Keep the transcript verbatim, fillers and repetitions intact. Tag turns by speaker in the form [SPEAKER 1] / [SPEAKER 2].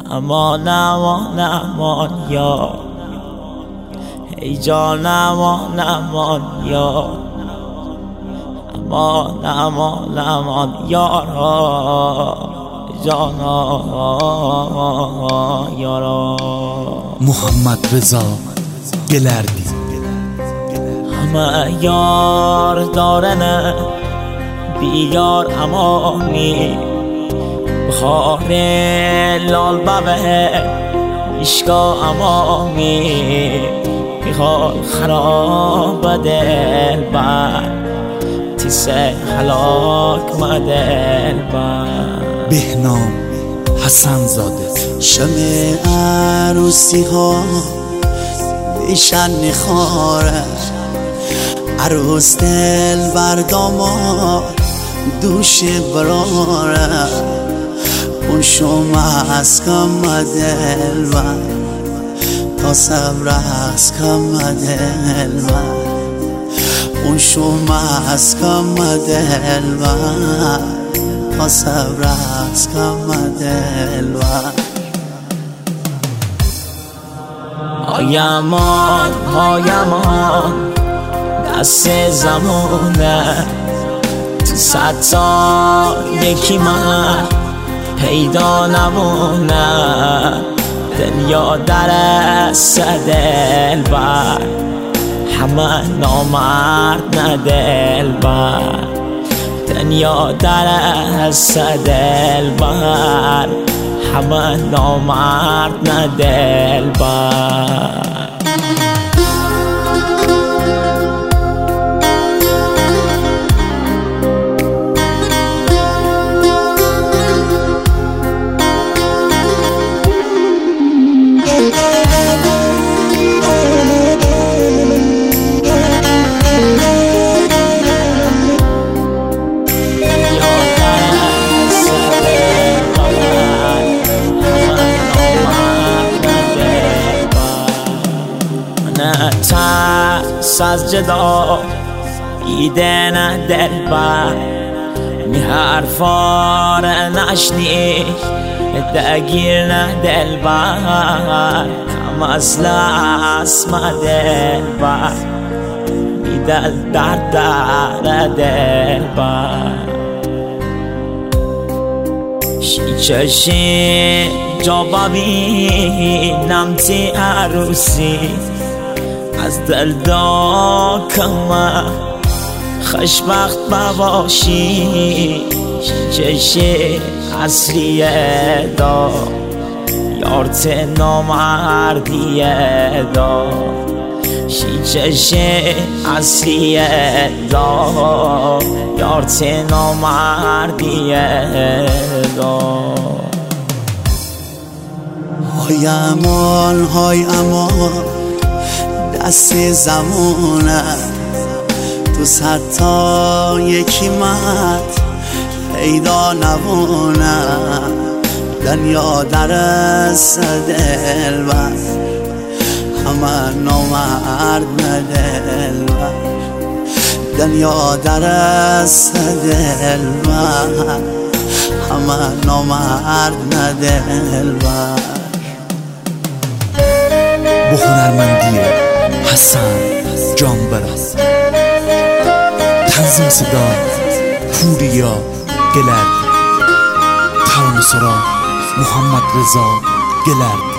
[SPEAKER 1] امان امان امان یار، ای جان امان امان یار، امان امان امان یارا، جان یارا.
[SPEAKER 2] محمد رضا گلردی.
[SPEAKER 1] همه یار دارن بیار امانی، بخار لال بابه اشکا امانی، میخواد خراب دل بر تیسه حلاک مدل بر.
[SPEAKER 2] بهنام حسن زاده.
[SPEAKER 3] شمع عروسی ها دیشن نخاره، عروس دل بر داماد دوش براره، اون شما از کم دل بر تا صبر از کم دل بر، اون شما از کم دل بر تا صبر از کم دل بر.
[SPEAKER 1] های امان های امان دست زمونه، تو صد سال یکی من پیدا نمونه، دنیا درست دل بر همه نامرد نه دل بر، دنیا درست دل بر همه نامرد نه دل بر. ترس از جدا ایده نه دل بر، می حرفا را نشنی دگیر نه دل بر، کم از لحظ دل بر می دل در در دل بر. شیچشی جا ببینم تی عروسی، از دل دا کمه خوشبخت بباشی، چشی اصلیه دا یارت نامردیه دا، شیچشی اصلیه دا یارت نامردیه دا.
[SPEAKER 3] های امان های امان دست زمونه، تو صد تا یکی مرد پیدا نمونه، دنیا درست دل بر همه نامرد نه دل بر، دنیا درست دل بر همه نامرد نه دل بر.
[SPEAKER 2] با هنرمندی حسن جان برست. تنظیم صدا پوریا گلردی. ترانه سرا محمد رضا گلردی.